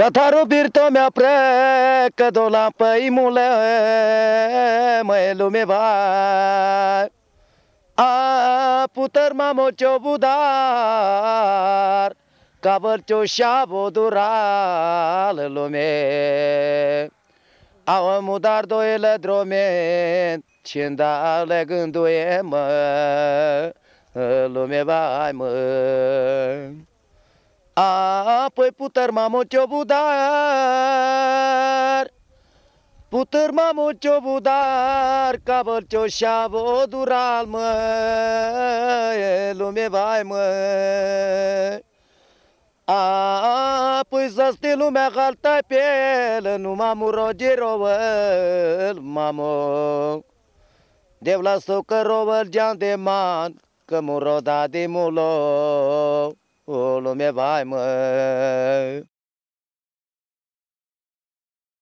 Cătarul birto mi-a precă la păimule, măi lume vai. A puter mamo ciobudar, cavărciu șabo dural lume. Au mudar doile drome, cindale gânduie mă, lume vai mă. Apoi puter mamo ciobudar, puter mamo ciobudar, cavărciu șabo dural mă, lume vai mă. Apoi să stii lumea halta piele, nu m-am rogirovăl, mamo. De vlasul că rovăl geam de man, că mu roda de mulo, o lume vai mă.